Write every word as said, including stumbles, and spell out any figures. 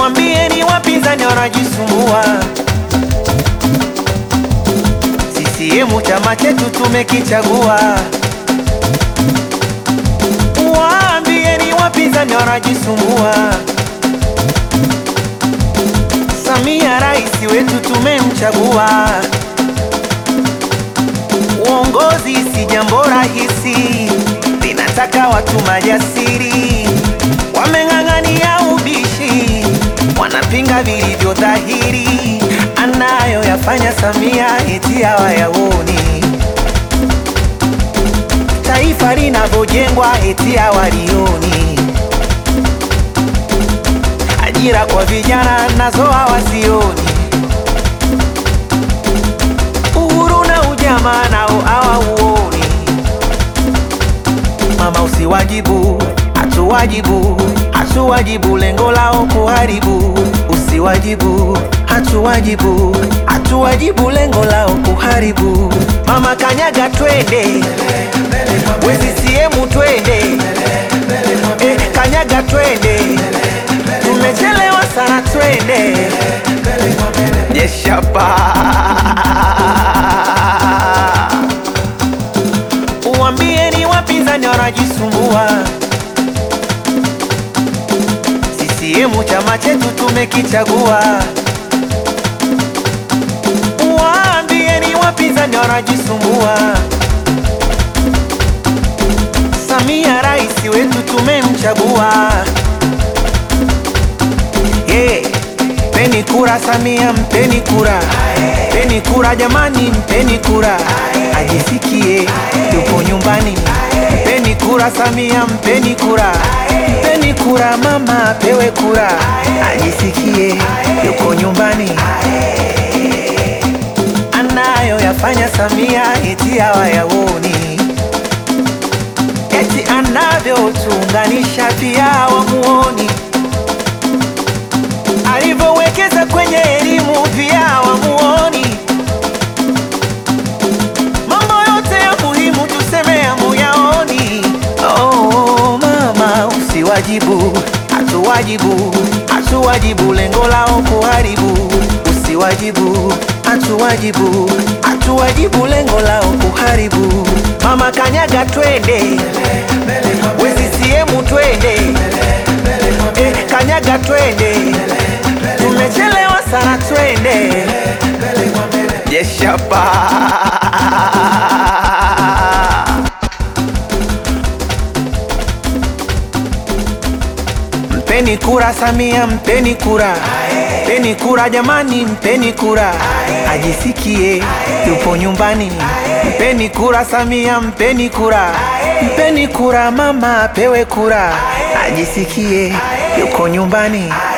Uambieni wapinzani wanajisumbua, C C M chama chetu tumekichagua. Uambieni wapinzani wanajisumbua, Samia rais wetu tumemchagua. Uongozi si jambo rahisi, linataka watu majasiri, wameng'ang'ania ubishi, wanapinga vilivyo dhahiri. Anayoyafanya Samia eti hawayaoni, taifa linavyojengwa eti hawalioni, ajira kwa vijana nazo hawazioni, uhuru na ujamaa nao hawauoni. Mama usiwajibu, hatuwajibu, hatuwajibu, lengo lao kuharibu. Usiwajibu, hatuwajibu, hatuwajibu, lengo lao kuharibu. Mama kanyaga twende, we C C M twende, eh, kanyaga twende, tumechelewa sana twende. Yeshapa. Uambieni wapinzani wanajisumbua, C C M chama chetu tumekichagua. Uambieni wapinzani wanajisumbua, Samia rais wetu tumemchagua. Yeah. Mpeni kura Samia, mpeni kura, mpeni kura jamani, mpeni kura, ajisikie yupo nyumbani. Mpeni kura Samia, mpeni kura, mpeni kura mama, pewe kura, ajisikie yupo nyumbani. Anayoyafanya Samia eti hawayaoni, eti anavyotuunganisha pia wamuoni, alivyowekeza kwenye elimu pia wamuoni. Mambo yote ya muhimu tuseme hamuyaoni. Oh, mama usiwajibu, hatuwajibu, hatuwajibu, lengo lao kuharibu. Usiwajibu, hatuwajibu, hatuwajibu, lengo lao kuharibu. Mama kanyaga twende, we C C M twende, eh, kanyaga twende, tumechelewa sana twende. Yeshapa. Mpeni kura Samia, mpeni kura, mpeni kura jamani, mpeni kura, ajisikie yupo nyumbani. Mpeni kura Samia, mpeni kura, mpeni kura mama, pewe kura, ajisikie yuko nyumbani.